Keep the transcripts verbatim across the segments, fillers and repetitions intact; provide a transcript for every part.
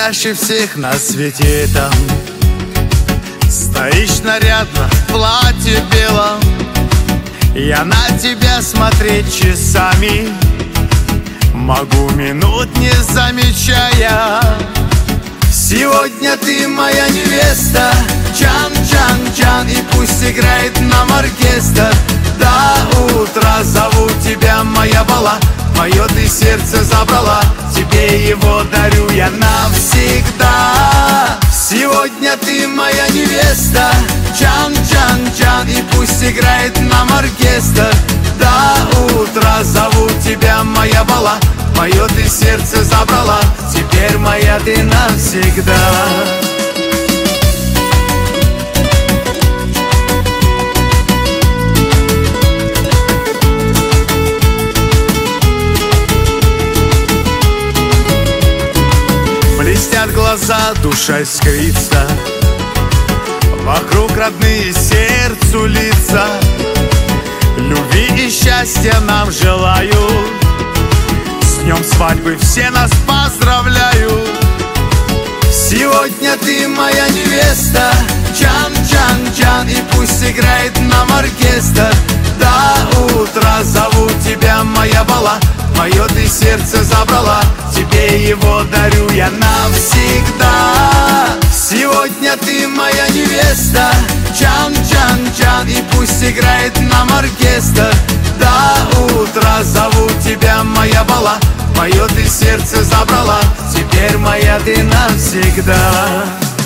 краше всех на свете там. Стоишь нарядно в платье белом, я на тебя смотреть часами могу, минут не замечая. Сегодня ты моя невеста, Чан, Чан, Чан, и пусть играет нам оркестр. До утра зову тебя, моя бала, мое ты сердце забрала, тебе его дарю я навсегда. Сегодня ты моя невеста, Чан, Чан, Чан, и пусть играет нам оркестр. До утра зову тебя, моя бала, мое ты сердце забрала, теперь моя ты навсегда. Блестят глаза, душа искрится, вокруг родные сердцу лица. Любви и счастья нам желаю, с днем свадьбы все нас поздравляют. Сегодня ты моя невеста, Чан, Чан, Чан, и пусть играет нам оркестр. До утра зову тебя, моя бала, мое ты сердце забрала, тебе его дарю я навсегда. Сегодня ты моя невеста, Чан, Чан, Чан, и пусть играет нам оркестр. До утра зову тебя, моя бала, мое ты сердце забрала, теперь моя ты навсегда.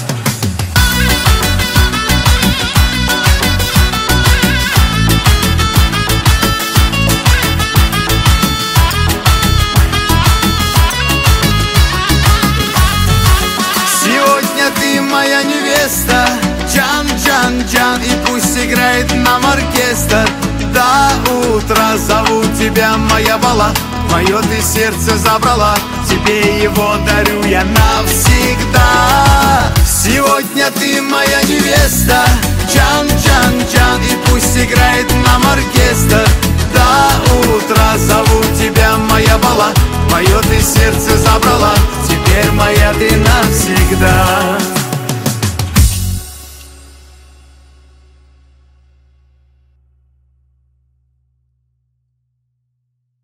Сегодня ты моя невеста, Чан, Чан, Чан, и пусть играет нам оркестр. До утра зову тебя, моя бала, мое ты сердце забрала, тебе его дарю я навсегда. Сегодня ты моя невеста, Чан, Чан, Чан, и пусть играет нам оркестр. До утра зову тебя, моя бала, мое ты сердце забрала, теперь моя ты навсегда.